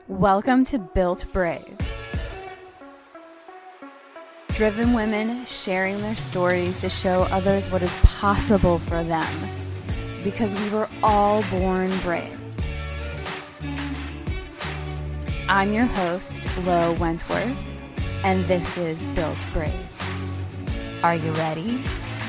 Welcome to Built Brave. Driven women sharing their stories to show others what is possible for them, because we were all born brave. I'm your host, Lo Wentworth, and this is Built Brave. Are you ready?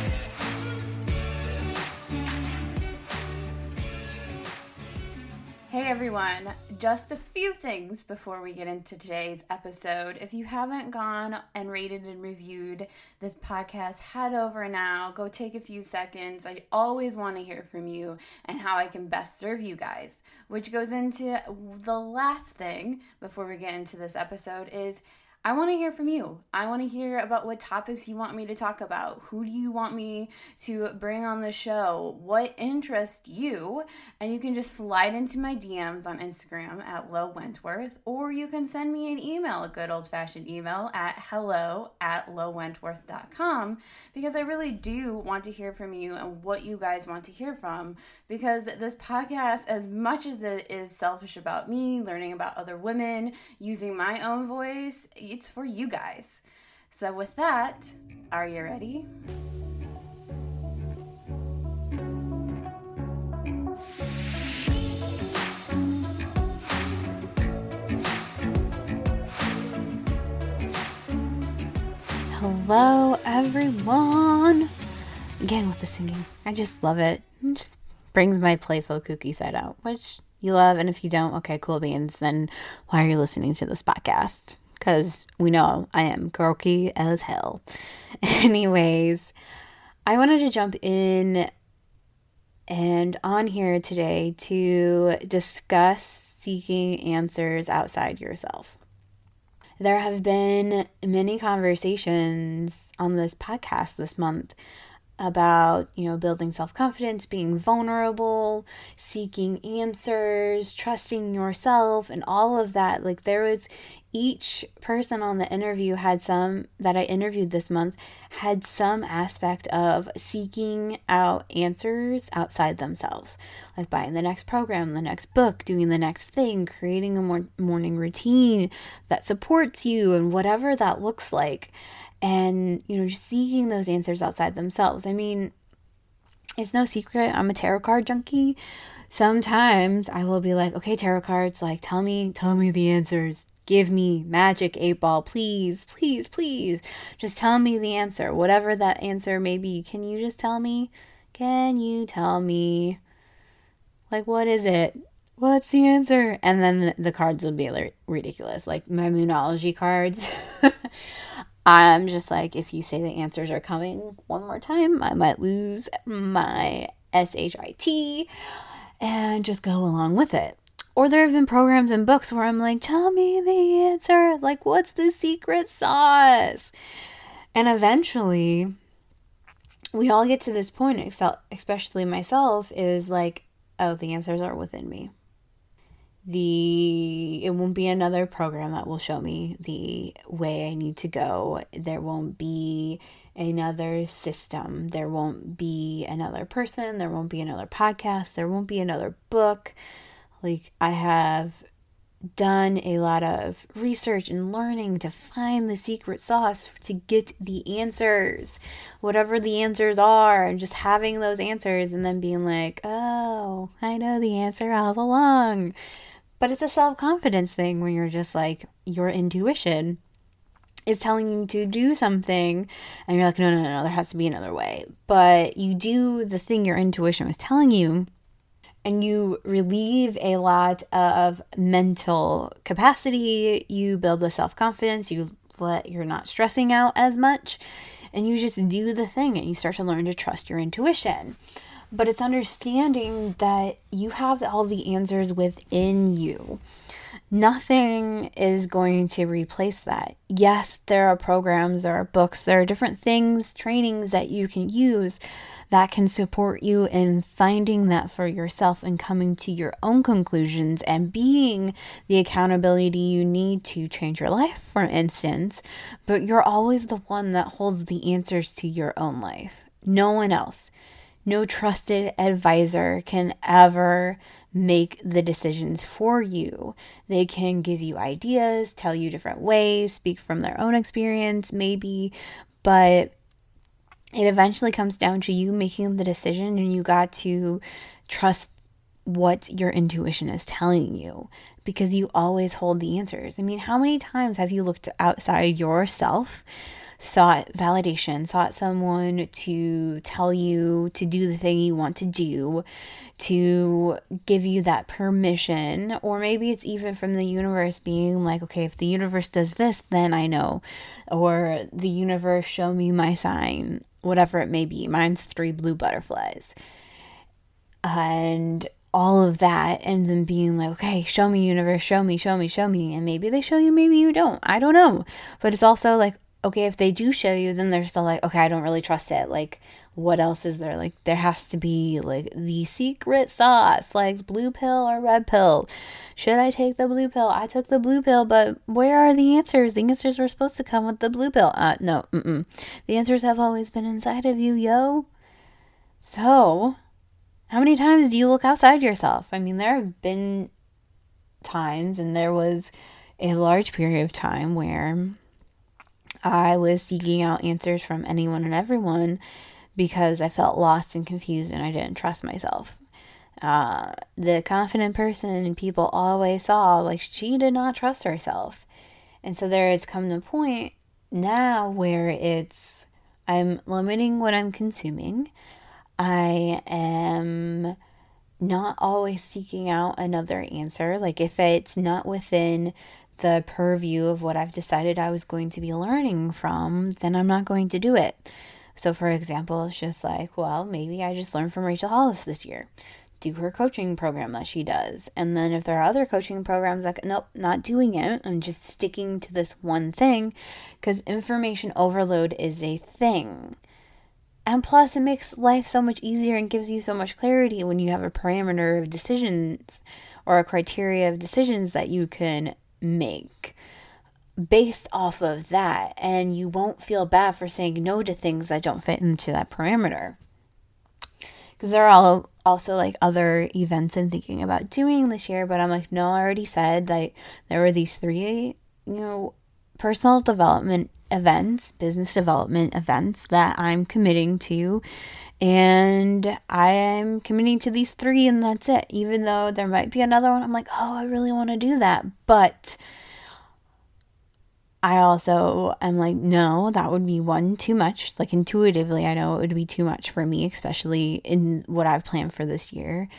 Hey everyone, just a few things before we get into today's episode. If you haven't gone and rated and reviewed this podcast, head over now, go take a few seconds. I always want to hear from you and how I can best serve you guys, which goes into the last thing before we get into this episode is I want to hear from you. I want to hear about what topics you want me to talk about. Who do you want me to bring on the show? What interests you? And you can just slide into my DMs on Instagram at Lo Wentworth, or you can send me an email, a good old-fashioned email at hello@lowentworth.com, because I really do want to hear from you and what you guys want to hear from, because this podcast, as much as it is selfish about me, learning about other women, using my own voice, it's for you guys. So with that, are you ready? Hello, everyone. Again with the singing. I just love it. It just brings my playful kooky side out, which you love. And if you don't, okay, cool beans. Then why are you listening to this podcast? Because we know I am croaky as hell. Anyways, I wanted to jump in and on here today to discuss seeking answers outside yourself. There have been many conversations on this podcast this month about, building self-confidence, being vulnerable, seeking answers, trusting yourself, and all of that. Like each person on the interview that I interviewed this month had some aspect of seeking out answers outside themselves, like buying the next program, the next book, doing the next thing, creating a morning routine that supports you and whatever that looks like. And, just seeking those answers outside themselves. I mean, it's no secret I'm a tarot card junkie. Sometimes I will be like, okay, tarot cards, like, tell me the answers. Give me magic 8-ball, please, please, please. Just tell me the answer, whatever that answer may be. Can you just tell me? Can you tell me? Like, what is it? What's the answer? And then the cards would be like ridiculous, like my Moonology cards. I'm just like, if you say the answers are coming one more time, I might lose my SHIT and just go along with it. Or there have been programs and books where I'm like, tell me the answer. Like, what's the secret sauce? And eventually, we all get to this point, especially myself, is like, oh, the answers are within me. It won't be another program that will show me the way I need to go. There won't be another system. There won't be another person. There won't be another podcast. There won't be another book. Like, I have done a lot of research and learning to find the secret sauce to get the answers, whatever the answers are, and just having those answers and then being like, oh, I know the answer all along. But it's a self-confidence thing when you're just like, your intuition is telling you to do something and you're like, no, there has to be another way. But you do the thing your intuition was telling you and you relieve a lot of mental capacity. You build the self-confidence. You're not stressing out as much and you just do the thing and you start to learn to trust your intuition. But it's understanding that you have all the answers within you. Nothing is going to replace that. Yes, there are programs, there are books, there are different things, trainings that you can use that can support you in finding that for yourself and coming to your own conclusions and being the accountability you need to change your life, for instance. But you're always the one that holds the answers to your own life. No one else. No trusted advisor can ever make the decisions for you. They can give you ideas, tell you different ways, speak from their own experience, maybe, but it eventually comes down to you making the decision, and you got to trust what your intuition is telling you, because you always hold the answers. I mean, how many times have you looked outside yourself, sought validation, sought someone to tell you to do the thing you want to do, to give you that permission? Or maybe it's even from the universe being like, okay, if the universe does this, then I know. Or the universe show me my sign, whatever it may be. Mine's 3 blue butterflies. And all of that, and then being like, okay, show me, universe, show me. And maybe they show you, maybe you don't. I don't know. But it's also like, okay, if they do show you, then they're still like, okay, I don't really trust it. Like, what else is there? Like, there has to be like the secret sauce, like blue pill or red pill. Should I take the blue pill? I took the blue pill, but where are the answers? The answers were supposed to come with the blue pill. No. The answers have always been inside of you, yo. So, how many times do you look outside yourself? I mean, there have been times, and there was a large period of time where I was seeking out answers from anyone and everyone because I felt lost and confused and I didn't trust myself. The confident person and people always saw, like, she did not trust herself. And so there has come to a point now where I'm limiting what I'm consuming. I am not always seeking out another answer. Like, if it's not within the purview of what I've decided I was going to be learning from, then I'm not going to do it. So, for example, it's just like, well, maybe I just learned from Rachel Hollis this year. Do her coaching program that she does. And then if there are other coaching programs, like, nope, not doing it. I'm just sticking to this one thing, because information overload is a thing. And plus, it makes life so much easier and gives you so much clarity when you have a parameter of decisions or a criteria of decisions that you can make based off of that. And you won't feel bad for saying no to things that don't fit into that parameter. Because there are also like other events I'm thinking about doing this year, but I'm like, no, I already said that there were these 3, personal development events, business development events that I'm committing to, and I am committing to these 3, and that's it. Even though there might be another one, I'm like, oh, I really want to do that, but I also am like, no, that would be one too much. Like, intuitively, I know it would be too much for me, especially in what I've planned for this year.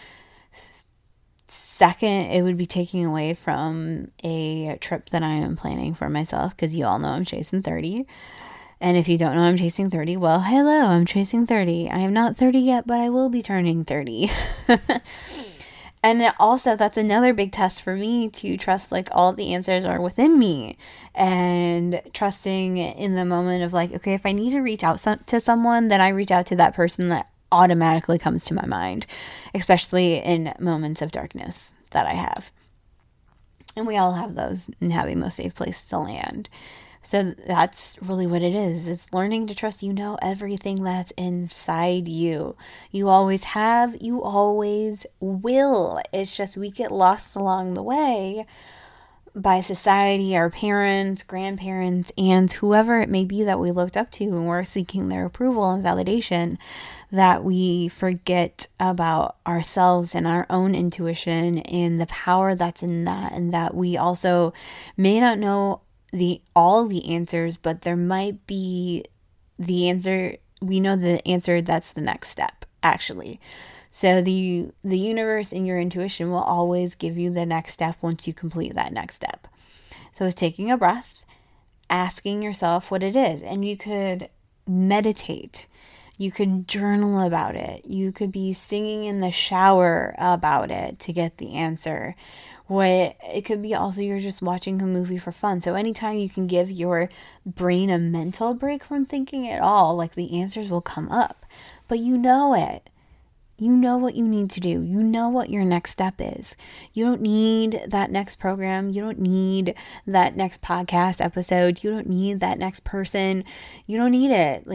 Second, it would be taking away from a trip that I am planning for myself, because you all know I'm chasing 30. And if you don't know I'm chasing 30, well, hello, I'm chasing 30. I am not 30 yet, but I will be turning 30. And also, that's another big test for me, to trust, like, all the answers are within me, and trusting in the moment of like, okay, if I need to reach out to someone, then I reach out to that person that automatically comes to my mind, especially in moments of darkness that I have. And we all have those, and having those safe places to land. So that's really what it is. It's learning to trust everything that's inside you. You always have, you always will. It's just we get lost along the way by society, our parents, grandparents, and whoever it may be that we looked up to, and we're seeking their approval and validation, that we forget about ourselves and our own intuition and the power that's in that, and that we also may not know all the answers, but there might be the answer. We know the answer that's the next step, actually. So the universe and your intuition will always give you the next step once you complete that next step. So it's taking a breath, asking yourself what it is, and you could meditate. You could journal about it. You could be singing in the shower about it to get the answer. It could be also you're just watching a movie for fun. So anytime you can give your brain a mental break from thinking at all, like, the answers will come up. But you know it. You know what you need to do. You know what your next step is. You don't need that next program. You don't need that next podcast episode. You don't need that next person. You don't need it. Like,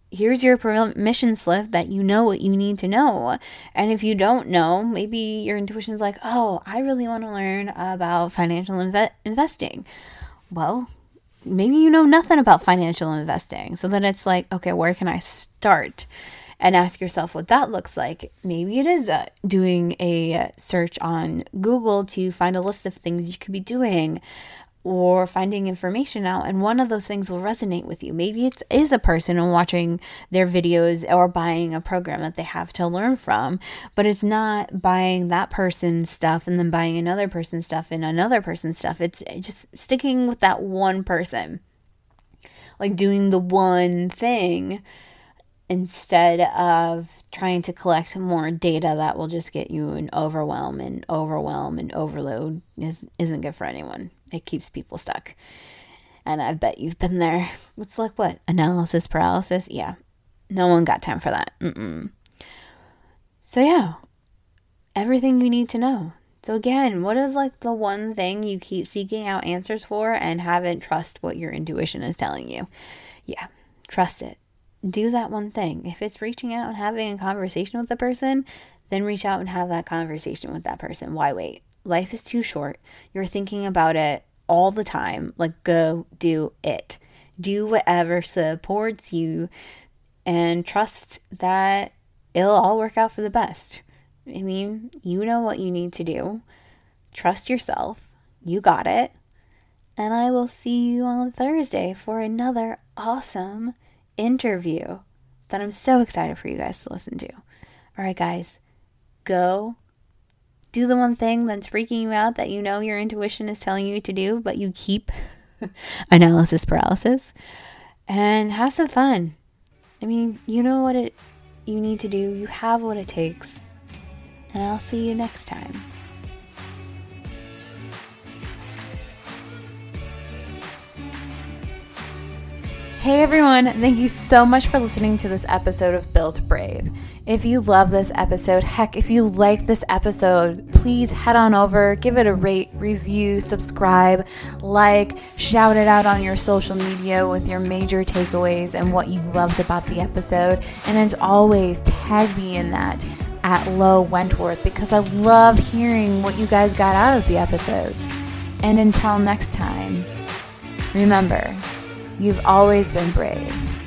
here's your permission slip that you know what you need to know. And if you don't know, maybe your intuition's like, oh, I really want to learn about financial investing. Well, maybe you know nothing about financial investing. So then it's like, okay, where can I start? And ask yourself what that looks like. Maybe it is doing a search on Google to find a list of things you could be doing, or finding information out, and one of those things will resonate with you. Maybe it is a person and watching their videos or buying a program that they have to learn from, but it's not buying that person's stuff and then buying another person's stuff and another person's stuff. It's just sticking with that one person, like doing the one thing instead of trying to collect more data that will just get you an overwhelm, and overload isn't good for anyone. It keeps people stuck. And I bet you've been there. It's like, what? Analysis paralysis? Yeah. No one got time for that. So yeah, everything you need to know. So again, what is like the one thing you keep seeking out answers for and haven't trust what your intuition is telling you? Yeah, trust it. Do that one thing. If it's reaching out and having a conversation with the person, then reach out and have that conversation with that person. Why wait? Life is too short. You're thinking about it all the time. Like, go do it. Do whatever supports you and trust that it'll all work out for the best. I mean, you know what you need to do. Trust yourself. You got it. And I will see you on Thursday for another awesome interview that I'm so excited for you guys to listen to. All right, guys, go do the one thing that's freaking you out that you know your intuition is telling you to do, but you keep analysis paralysis, and have some fun. I mean, you know what you need to do. You have what it takes. And I'll see you next time. Hey everyone, thank you so much for listening to this episode of Built Brave. If you love this episode, heck, if you like this episode, please head on over, give it a rate, review, subscribe, like, shout it out on your social media with your major takeaways and what you loved about the episode. And as always, tag me in that at Lo Wentworth, because I love hearing what you guys got out of the episodes. And until next time, remember, you've always been brave.